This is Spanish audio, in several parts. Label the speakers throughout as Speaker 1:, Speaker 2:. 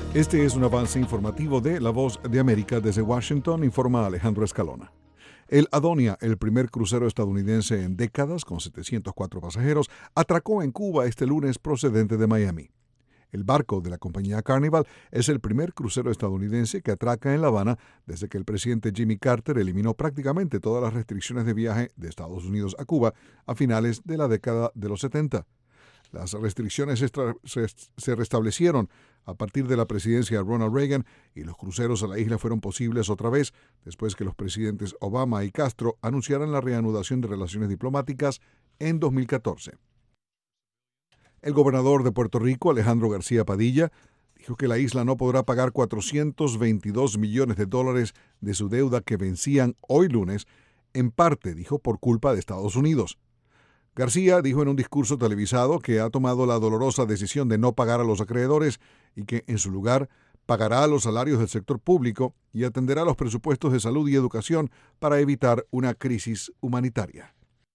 Speaker 1: Este es un avance informativo de La Voz de América. Desde Washington informa Alejandro Escalona. El Adonia, el primer crucero estadounidense en décadas con 704 pasajeros, atracó en Cuba este lunes procedente de Miami. El barco de la compañía Carnival es el primer crucero estadounidense que atraca en La Habana desde que el presidente Jimmy Carter eliminó prácticamente todas las restricciones de viaje de Estados Unidos a Cuba a finales de la década de los 70. Las restricciones se restablecieron a partir de la presidencia de Ronald Reagan y los cruceros a la isla fueron posibles otra vez después que los presidentes Obama y Castro anunciaran la reanudación de relaciones diplomáticas en 2014. El gobernador de Puerto Rico, Alejandro García Padilla, dijo que la isla no podrá pagar $422 millones de su deuda que vencían hoy lunes, en parte, dijo, por culpa de Estados Unidos. García dijo en un discurso televisado que ha tomado la dolorosa decisión de no pagar a los acreedores y que, en su lugar, pagará los salarios del sector público y atenderá los presupuestos de salud y educación para evitar una crisis humanitaria.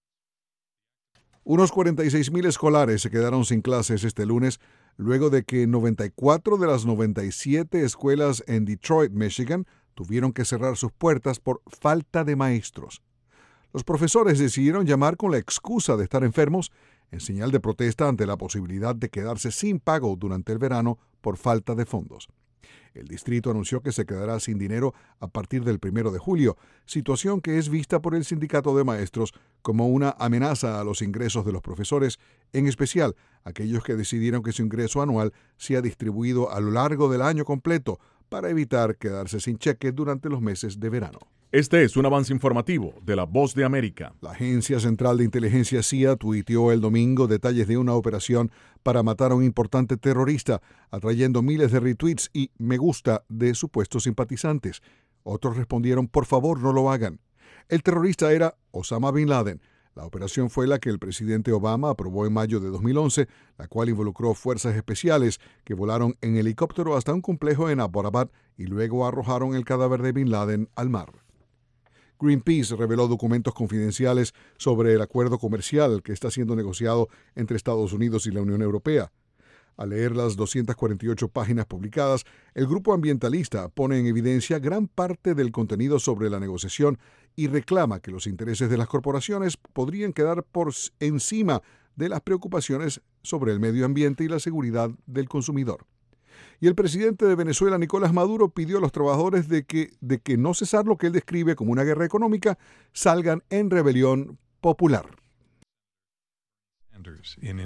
Speaker 1: Unos 46,000 escolares se quedaron sin clases este lunes luego de que 94 de las 97 escuelas en Detroit, Michigan, tuvieron que cerrar sus puertas por falta de maestros. Los profesores decidieron llamar con la excusa de estar enfermos en señal de protesta ante la posibilidad de quedarse sin pago durante el verano por falta de fondos. El distrito anunció que se quedará sin dinero a partir del 1 de julio, situación que es vista por el sindicato de maestros como una amenaza a los ingresos de los profesores, en especial aquellos que decidieron que su ingreso anual sea distribuido a lo largo del año completo para evitar quedarse sin cheque durante los meses de verano.
Speaker 2: Este es un avance informativo de La Voz de América.
Speaker 1: La Agencia Central de Inteligencia CIA tuiteó el domingo detalles de una operación para matar a un importante terrorista, atrayendo miles de retweets y me gusta de supuestos simpatizantes. Otros respondieron, por favor, no lo hagan. El terrorista era Osama Bin Laden. La operación fue la que el presidente Obama aprobó en mayo de 2011, la cual involucró fuerzas especiales que volaron en helicóptero hasta un complejo en Abbottabad y luego arrojaron el cadáver de Bin Laden al mar. Greenpeace reveló documentos confidenciales sobre el acuerdo comercial que está siendo negociado entre Estados Unidos y la Unión Europea. Al leer las 248 páginas publicadas, el grupo ambientalista pone en evidencia gran parte del contenido sobre la negociación y reclama que los intereses de las corporaciones podrían quedar por encima de las preocupaciones sobre el medio ambiente y la seguridad del consumidor. Y el presidente de Venezuela, Nicolás Maduro, pidió a los trabajadores de que no cesar lo que él describe como una guerra económica, salgan en rebelión popular.